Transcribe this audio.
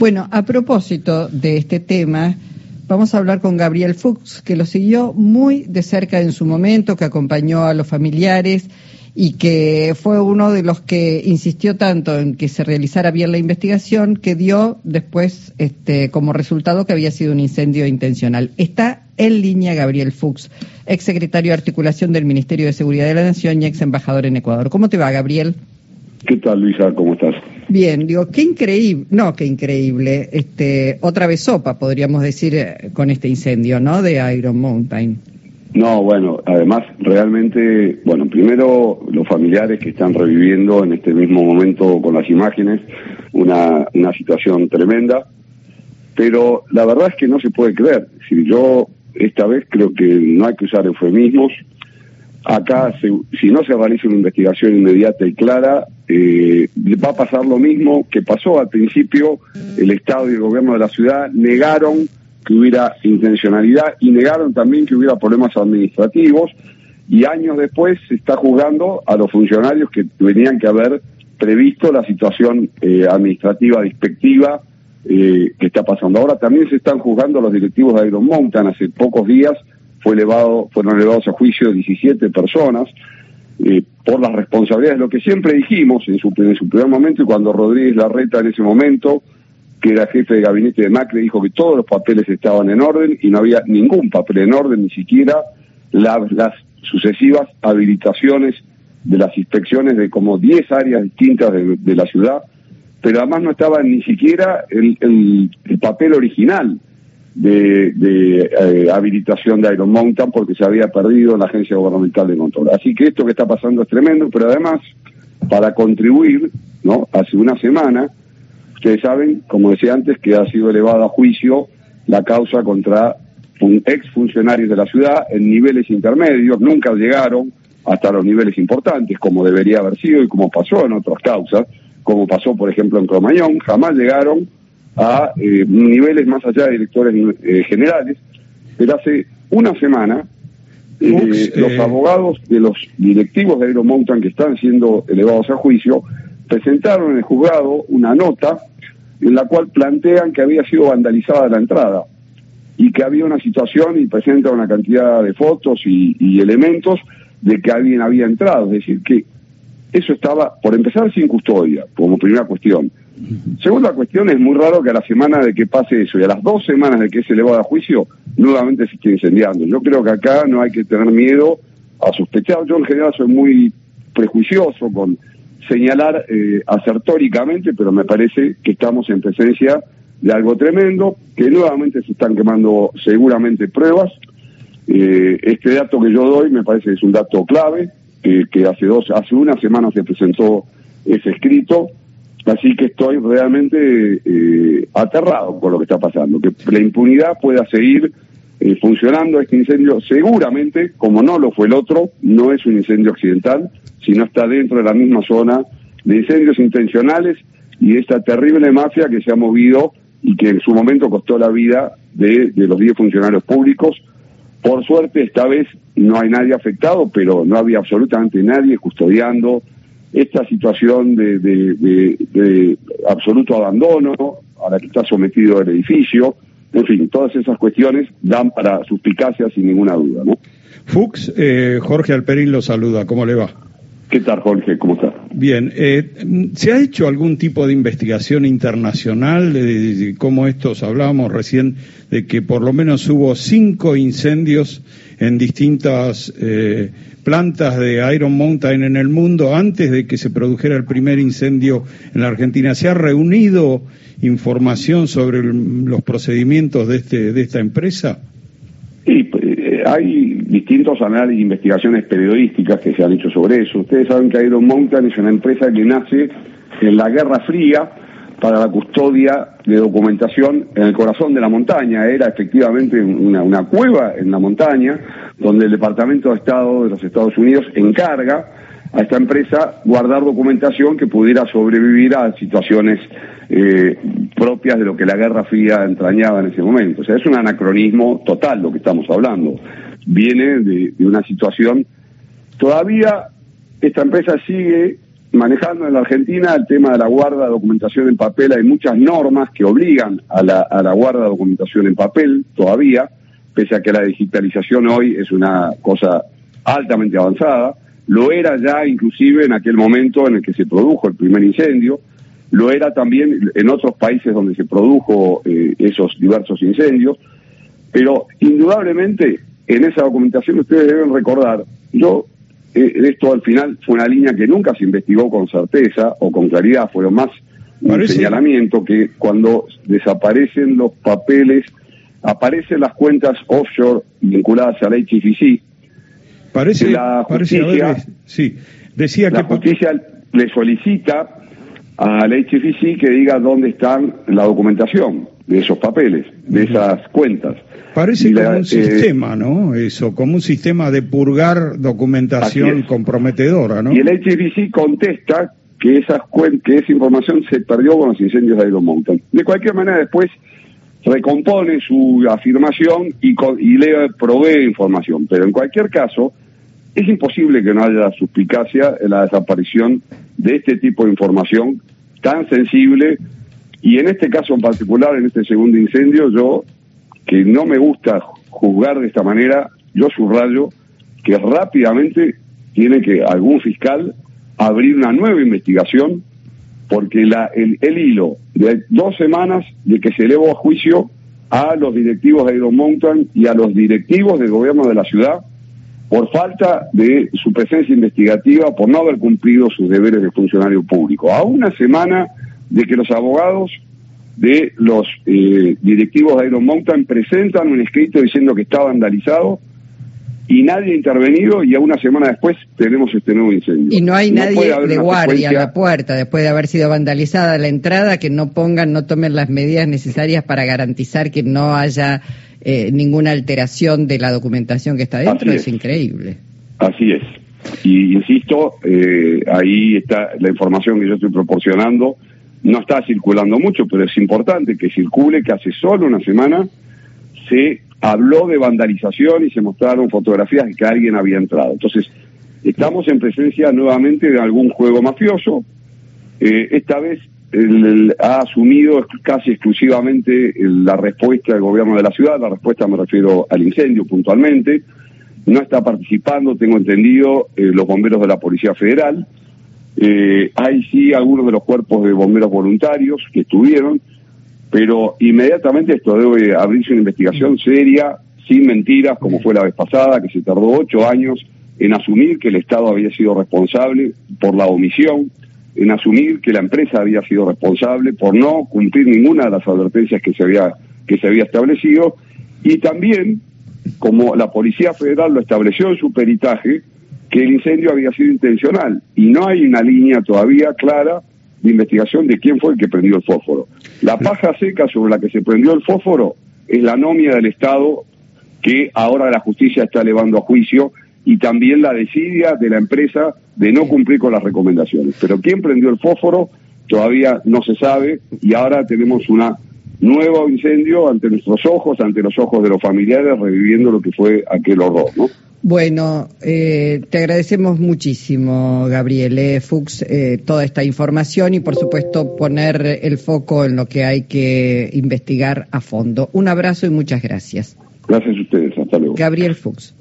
Bueno, a propósito de este tema, vamos a hablar con Gabriel Fuchs, que lo siguió muy de cerca en su momento, que acompañó a los familiares y que fue uno de los que insistió tanto en que se realizara bien la investigación, que dio después como resultado que había sido un incendio intencional. Está en línea Gabriel Fuchs, exsecretario de Articulación del Ministerio de Seguridad de la Nación y ex embajador en Ecuador. ¿Cómo te va, Gabriel? ¿Qué tal, Luisa? ¿Cómo estás? Bien, digo, qué increíble, otra vez sopa, podríamos decir, con este incendio, ¿no?, de Iron Mountain. No, bueno, además, realmente, bueno, primero los familiares que están reviviendo en este mismo momento con las imágenes una situación tremenda, pero la verdad es que no se puede creer. Si yo esta vez creo que no hay que usar eufemismos. Acá, si no se realiza una investigación inmediata y clara, va a pasar lo mismo que pasó al principio. El Estado y el gobierno de la ciudad negaron que hubiera intencionalidad y negaron también que hubiera problemas administrativos, y años después se está juzgando a los funcionarios que tenían que haber previsto la situación administrativa despectiva que está pasando. Ahora también se están juzgando a los directivos de Iron Mountain. Hace pocos días fueron elevados a juicio 17 personas por las responsabilidades, lo que siempre dijimos en su primer momento, y cuando Rodríguez Larreta en ese momento, que era jefe de gabinete de Macri, dijo que todos los papeles estaban en orden y no había ningún papel en orden, ni siquiera las sucesivas habilitaciones de las inspecciones de como 10 áreas distintas de la ciudad, pero además no estaba ni siquiera el papel original de habilitación de Iron Mountain, porque se había perdido en la Agencia Gubernamental de Control. Así que esto que está pasando es tremendo, pero además, para contribuir, ¿no?, hace una semana, ustedes saben, como decía antes, que ha sido elevada a juicio la causa contra exfuncionarios de la ciudad en niveles intermedios. Nunca llegaron hasta los niveles importantes, como debería haber sido y como pasó en otras causas, como pasó, por ejemplo, en Cromañón. Jamás llegaron a niveles más allá de directores generales, pero hace una semana los abogados de los directivos de Iron Mountain que están siendo elevados a juicio presentaron en el juzgado una nota en la cual plantean que había sido vandalizada la entrada y que había una situación, y presentan una cantidad de fotos y elementos de que alguien había entrado. Es decir, que eso estaba, por empezar, sin custodia, como primera cuestión. Segunda cuestión, es muy raro que a la semana de que pase eso y a las 2 semanas de que es elevado a juicio, nuevamente se esté incendiando. Yo creo que acá no hay que tener miedo a sospechar. Yo en general soy muy prejuicioso con señalar asertóricamente, pero me parece que estamos en presencia de algo tremendo, que nuevamente se están quemando seguramente pruebas. Este dato que yo doy me parece que es un dato clave, que hace una semana se presentó ese escrito, así que estoy realmente aterrado con lo que está pasando, que la impunidad pueda seguir funcionando. Este incendio seguramente, como no lo fue el otro, no es un incendio accidental, sino está dentro de la misma zona de incendios intencionales y de esta terrible mafia que se ha movido y que en su momento costó la vida de los 10 funcionarios públicos. Por suerte, esta vez no hay nadie afectado, pero no había absolutamente nadie custodiando esta situación de absoluto abandono a la que está sometido el edificio. En fin, todas esas cuestiones dan para suspicacia sin ninguna duda, ¿no? Fuchs, Jorge Alperín lo saluda, ¿cómo le va? ¿Qué tal, Jorge? ¿Cómo está? Bien, ¿se ha hecho algún tipo de investigación internacional de cómo estos, hablábamos recién de que por lo menos hubo 5 incendios en distintas plantas de Iron Mountain en el mundo antes de que se produjera el primer incendio en la Argentina? ¿Se ha reunido información sobre los procedimientos de esta empresa? Sí, hay distintos análisis e investigaciones periodísticas que se han hecho sobre eso. Ustedes saben que Iron Mountain es una empresa que nace en la Guerra Fría para la custodia de documentación en el corazón de la montaña. Era efectivamente una cueva en la montaña donde el Departamento de Estado de los Estados Unidos encarga a esta empresa guardar documentación que pudiera sobrevivir a situaciones propias de lo que la Guerra Fría entrañaba en ese momento. O sea, es un anacronismo total lo que estamos hablando. Viene de una situación. Todavía esta empresa sigue manejando en la Argentina el tema de la guarda de documentación en papel. Hay muchas normas que obligan a la guarda de documentación en papel todavía, pese a que la digitalización hoy es una cosa altamente avanzada. Lo era ya inclusive en aquel momento en el que se produjo el primer incendio, lo era también en otros países donde se produjo esos diversos incendios, pero indudablemente en esa documentación ustedes deben recordar, esto al final fue una línea que nunca se investigó con certeza o con claridad, fue más un señalamiento que cuando desaparecen los papeles, aparecen las cuentas offshore vinculadas a la HFC. La justicia le solicita a la HFC que diga dónde están la documentación de esos papeles, de esas cuentas. Parece como un sistema, ¿no? Eso, como un sistema de purgar documentación comprometedora, ¿no? Y el HFC contesta que esa información se perdió con los incendios de Iron Mountain. De cualquier manera, después recompone su afirmación y le provee información. Pero en cualquier caso, es imposible que no haya suspicacia en la desaparición de este tipo de información tan sensible, y en este caso en particular, en este segundo incendio, yo, que no me gusta juzgar de esta manera, yo subrayo que rápidamente tiene que algún fiscal abrir una nueva investigación, porque el hilo de 2 semanas de que se elevó a juicio a los directivos de Iron Mountain y a los directivos del gobierno de la ciudad por falta de su presencia investigativa, por no haber cumplido sus deberes de funcionario público. A una semana de que los abogados de los directivos de Iron Mountain presentan un escrito diciendo que está vandalizado y nadie ha intervenido, y a una semana después tenemos este nuevo incendio. Y no hay nadie de guardia a la puerta después de haber sido vandalizada la entrada que no tomen las medidas necesarias para garantizar que no haya ninguna alteración de la documentación que está dentro. Es increíble. Así es. Y insisto, ahí está la información que yo estoy proporcionando. No está circulando mucho, pero es importante que circule, que hace solo una semana se habló de vandalización y se mostraron fotografías de que alguien había entrado. Entonces, estamos en presencia nuevamente de algún juego mafioso. Esta vez ha asumido casi exclusivamente la respuesta del gobierno de la ciudad. La respuesta me refiero al incendio puntualmente. No está participando, tengo entendido, los bomberos de la Policía Federal. Hay sí algunos de los cuerpos de bomberos voluntarios que estuvieron, pero inmediatamente esto debe abrirse una investigación seria, sin mentiras, como fue la vez pasada, que se tardó 8 años en asumir que el Estado había sido responsable por la omisión, en asumir que la empresa había sido responsable por no cumplir ninguna de las advertencias que se había establecido, y también, como la Policía Federal lo estableció en su peritaje, que el incendio había sido intencional, y no hay una línea todavía clara de investigación de quién fue el que prendió el fósforo. La paja seca sobre la que se prendió el fósforo es la anomia del Estado, que ahora la justicia está elevando a juicio, y también la desidia de la empresa de no cumplir con las recomendaciones. Pero quién prendió el fósforo todavía no se sabe, y ahora tenemos un nuevo incendio ante nuestros ojos, ante los ojos de los familiares, reviviendo lo que fue aquel horror, ¿no? Bueno, te agradecemos muchísimo, Gabriel Fuchs, toda esta información y, por supuesto, poner el foco en lo que hay que investigar a fondo. Un abrazo y muchas gracias. Gracias a ustedes, hasta luego. Gabriel Fuchs.